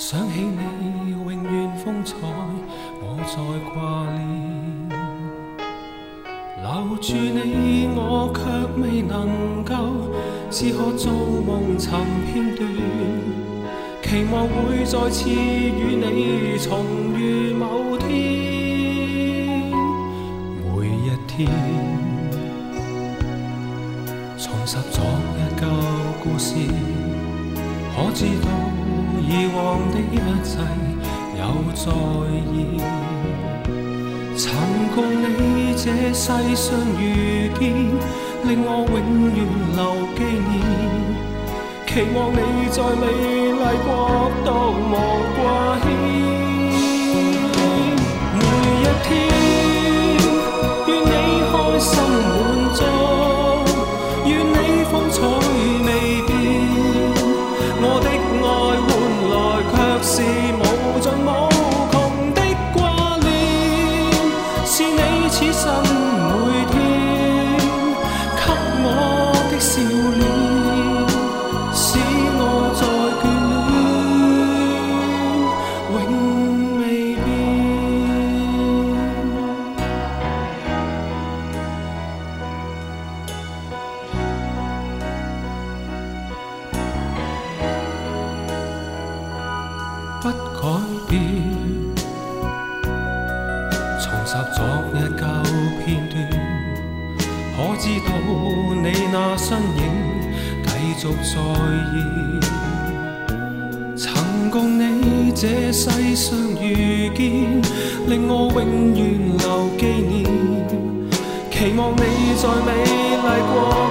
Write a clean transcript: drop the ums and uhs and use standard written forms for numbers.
想起你永遠風采，我在掛念。留住你，我卻未能夠，只可做夢尋片段。期望會再次與你重遇某天，每一天重拾昨日舊故事，可知道以往的一切有在意。曾共你這世上遇見，令我永遠留紀念。期望你在美麗國度無掛牽。每一天，願你開心滿足，願你風采未變。我的愛換來卻是無盡無窮的掛念，是你此生每天給我的笑臉，使我再眷戀，永未變。不改變，重拾昨日舊片段，可知道你那身影繼續在意。曾共你這世上遇見，令我永遠留紀念。期望你在美麗國